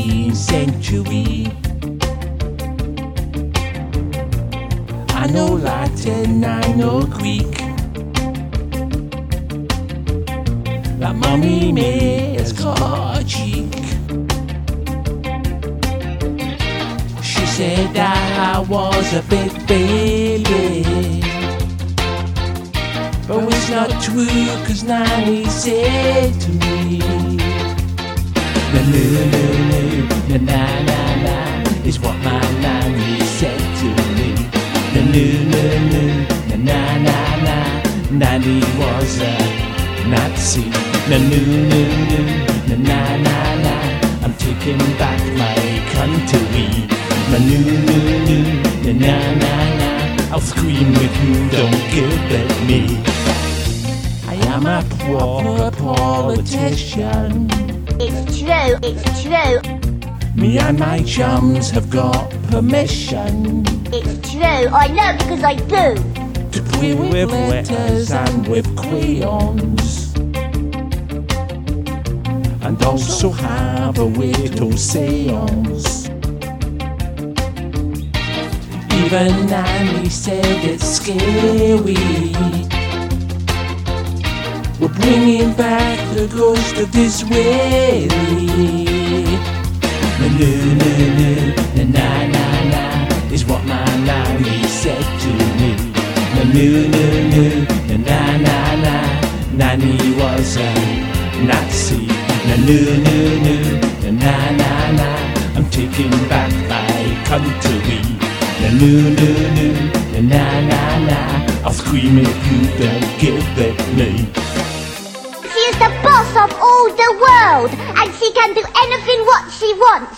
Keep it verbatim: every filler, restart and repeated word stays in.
nineteenth century. I know Latin, I know Greek. That Mummy May has got a cheek. She said that I was a big baby, but it's not true, cause Nanny said to me, na na na na na na na is what my nanny said to me. Na na na na na na, Nanny was a Nazi. Na na na na na na, I'm taking back my country. Na na na na na na, I'll scream if you don't give it me. I am a proper politician. It's true, it's true. Me and my chums have got permission. It's true, I know because I do. To play with letters and with crayons, and also have a widow seance. Even Nanny said it's scary. We're bringing back the ghost of Disraeli. Na na na na na na is what my nanny said to me. Na na na na na na, Nanny was a Nazi. Na na na na na na, I'm taking back my country. Na na na na na na, I'll scream if you don't give it me. She is the boss of all the world, and she can do anything what she wants.